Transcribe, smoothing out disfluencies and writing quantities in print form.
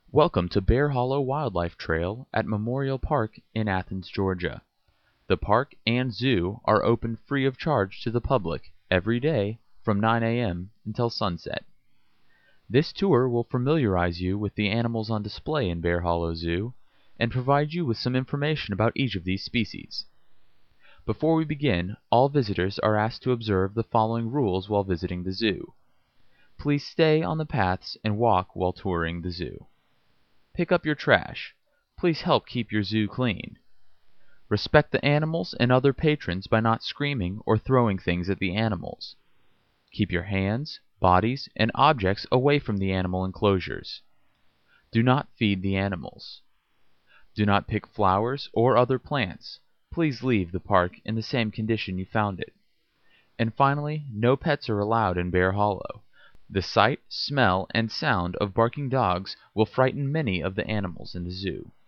Welcome to Bear Hollow Wildlife Trail at Memorial Park in Athens, Georgia. The park and zoo are open free of charge to the public every day from 9 a.m. until sunset. This tour will familiarize you with the animals on display in Bear Hollow Zoo and provide you with some information about each of these species. Before we begin, all visitors are asked to observe the following rules while visiting the zoo. Please stay on the paths and walk while touring the zoo. Pick up your trash. Please help keep your zoo clean. Respect the animals and other patrons by not screaming or throwing things at the animals. Keep your hands, bodies, and objects away from the animal enclosures. Do not feed the animals. Do not pick flowers or other plants. Please leave the park in the same condition you found it. And finally, no pets are allowed in Bear Hollow. The sight, smell, and sound of barking dogs will frighten many of the animals in the zoo.